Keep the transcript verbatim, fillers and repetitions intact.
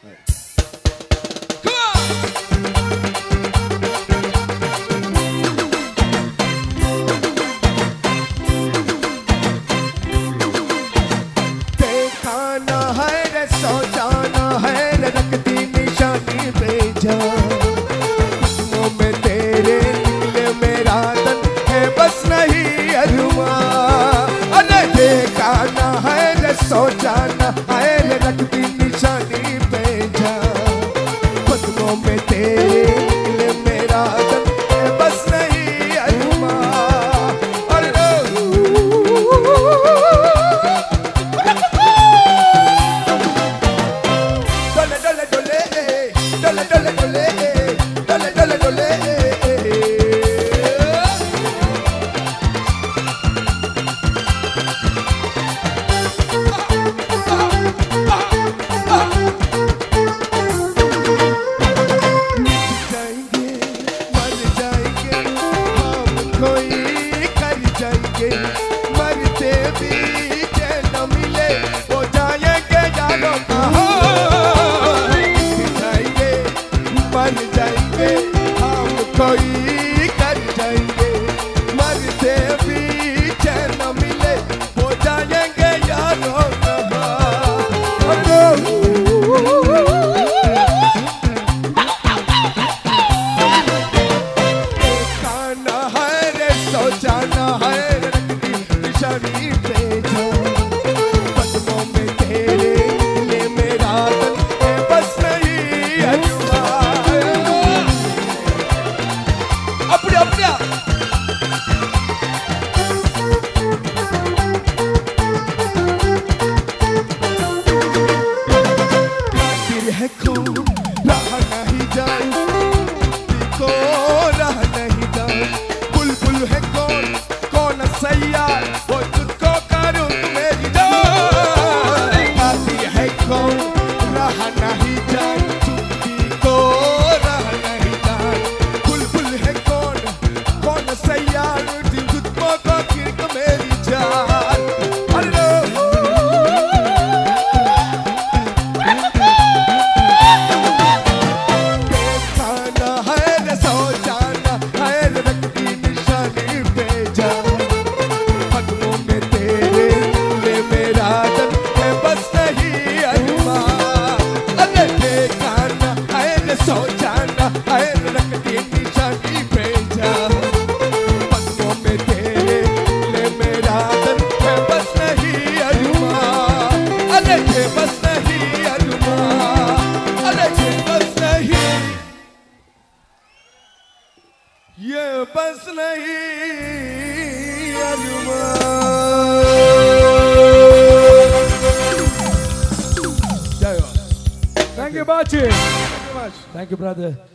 सोचाना है रखती निशानी पे जा कदमों में तेरे निकले मेरा दम है बस नहीं अरमा और डोले डोले डोले डोले डोले डोले डोले डोले डोले मरते भी चैन न मिले वो जाएंगे जानो कहाँ जाएंगे मर जाएंगे हम कोई कर जाएंगे मरते भी चैन न मिले वो जाएंगे जानो कहाँ है रे सोचाना है निशानी पे जा कदमों में तेरे निकले मेरा दम है बस नहीं अजमा अपने अपने दिल है खून रहा नहीं जाए को रहा नहीं जाए बुलबुल है कौन कौन सैयार वो तुझको करूं मेरी जान आती है कौन रहा नहीं जाए चुप्पी को रहा नहीं जाए बुलबुल है कौन कौन सैयार दिल तुझको को किरक मेरी जान हेलो देखना है रे सोचाना है रे रखती निशानी पे जा कदमों में तेरे ले मेरा दम है बस नहीं अरमा अरे देखना है रे सोचाना है रे रखती निशानी पे जा कदमों में तेरे ले मेरा दम है बस नहीं अरमा अरे ये बस नहीं अरमा अरे ये बस नहीं ये बस नहीं अरमा Thank you, Bachi. Thank you, brother.